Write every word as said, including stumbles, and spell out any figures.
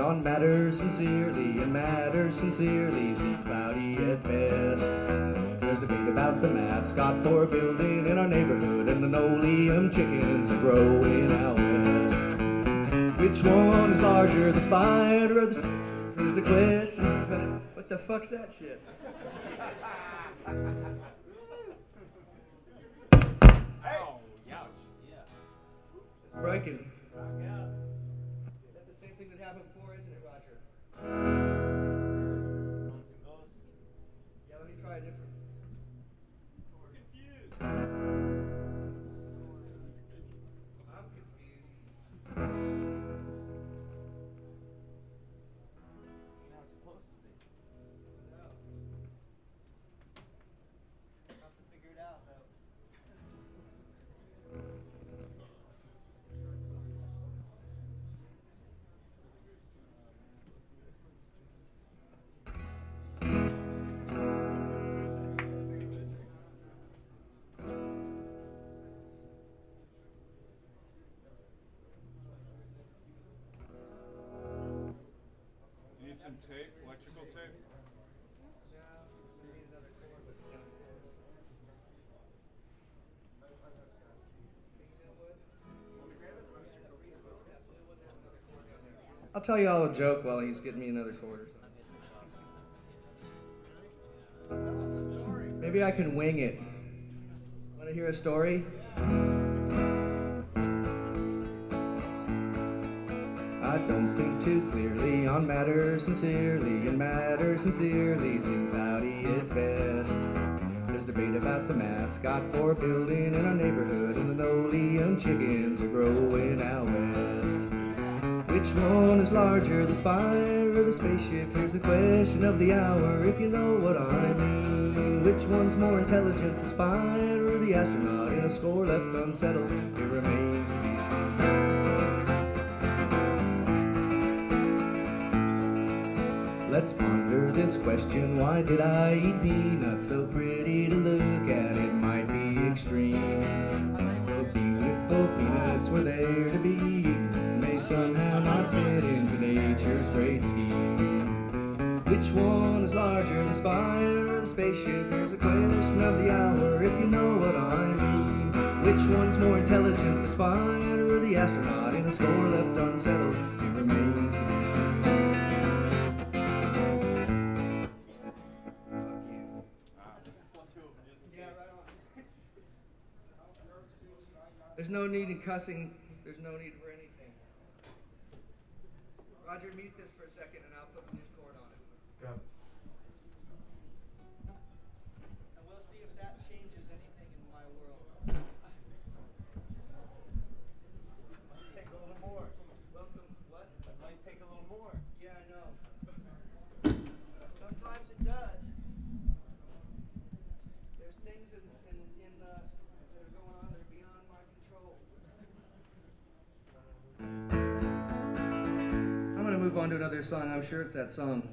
on matters sincerely, and matters sincerely seem cloudy at best. There's debate about the mascot for a building in our neighborhood, and linoleum chickens are growing out west. Which one is larger, the spider or the... Here's the question. What the fuck's that shit? Oh, ouch. Yeah. It's breaking. Yeah. Is that the same thing that happened before, isn't it, Roger? Yeah, let me try a different. We're confused. I'm confused. You're not supposed to be. No. I'll have to figure it out, though. Need some tape, electrical tape? I'll tell you all a joke while he's getting me another cord or something. Maybe I can wing it. Want to hear a story? I don't think too clearly on matters sincerely, and matters sincerely seem cloudy at best. There's debate about the mascot for a building in our neighborhood, and linoleum chickens are growing out west. Which one is larger, the spider or the spaceship? Here's the question of the hour, if you know what I mean. Which one's more intelligent, the spider or the astronaut? In a score left unsettled, it remains to be seen. Let's ponder this question, why did I eat peanuts? So pretty to look at, it might be extreme. The beautiful peanuts were there to be eaten, may somehow not fit into nature's great scheme. Which one is larger, the spider or the spaceship? Here's the question of the hour, if you know what I mean. Which one's more intelligent, the spider or the astronaut? In a score left unsettled, it remains to be seen. There's no need in cussing. There's no need for anything. Roger, mute this for a second, and I'll put the new cord on it. Go. And we'll see if that changes anything in my world. Take a little more. Welcome. What? That might take a little more. Yeah, I know. Sometimes it does. There's things in in, in uh, that are going on that are beyond my control. I'm gonna move on to another song. I'm sure it's that song.